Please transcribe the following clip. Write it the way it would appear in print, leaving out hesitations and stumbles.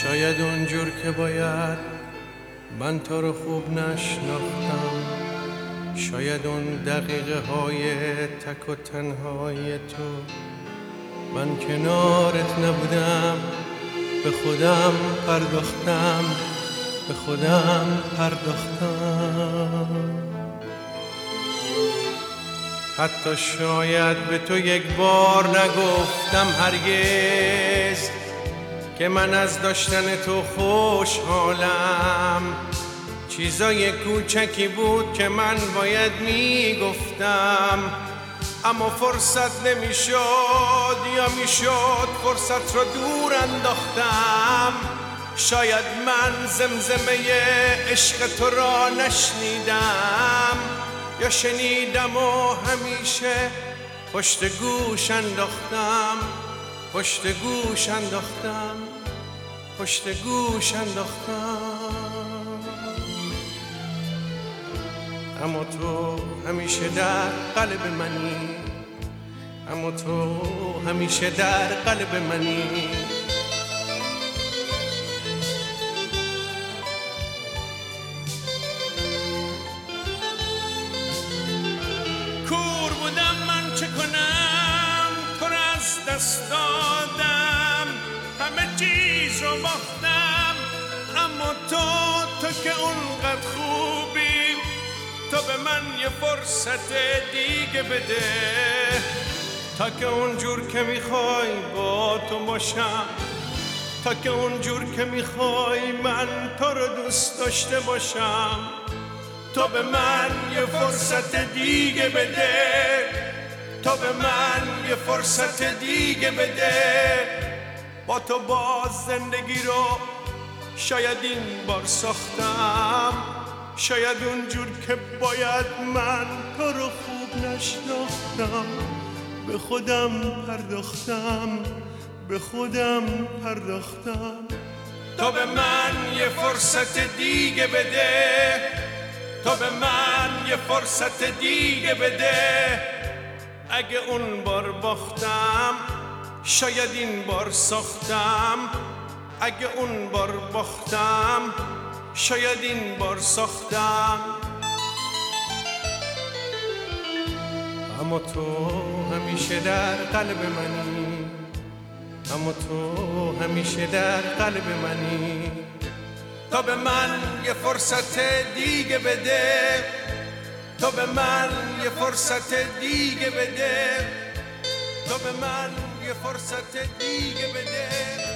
شاید اونجور که باید من تو رو خوب نشناختم، شاید اون دقیقه های تک و تنهای تو من کنارت نبودم، به خودم پرداختم، به خودم پرداختم. حتی شاید به تو یک بار نگفتم هرگز که من از داشتن تو خوشحالم. چیزای کوچکی بود که من باید میگفتم، اما فرصت نمیشد، یا میشد فرصت رو دور انداختم. شاید من زمزمه عشق تو را نشنیدم، یا شنیدم و همیشه پشت گوش انداختم، پشت گوش انداختم، پشت گوش انداختم. اما تو همیشه در قلب منی، اما تو همیشه در قلب منی. کور بودم من چه کنم، تو را از دست دادم، همه چیز رو باختم. اما تو که اونقدر خوبی، تو به من یه فرصت دیگه بده، تا که اونجور که میخوای با تو باشم، تا که اونجور که میخوای من تو رو دوست داشته باشم. تو به من یه فرصت دیگه بده، تو به من یه فرصت دیگه بده. با تو باز زندگی رو شاید این بار ساختم، شاید اونجور که باید من تو رو خوب نشناختم. به خودم پرداختم، به خودم پرداختم. تو به من یه فرصت دیگه بده، تو به من یه فرصت دیگه بده. اگه اون بار باختم، شاید این بار ساختم. اگه اون بار باختم، شاید این بار ساختم. اما تو همیشه در قلب منی، اما تو همیشه در قلب منی. تو به من یه فرصت دیگه بده، تو به من یه فرصت دیگه بده، تو به من یه فرصت دیگه بده.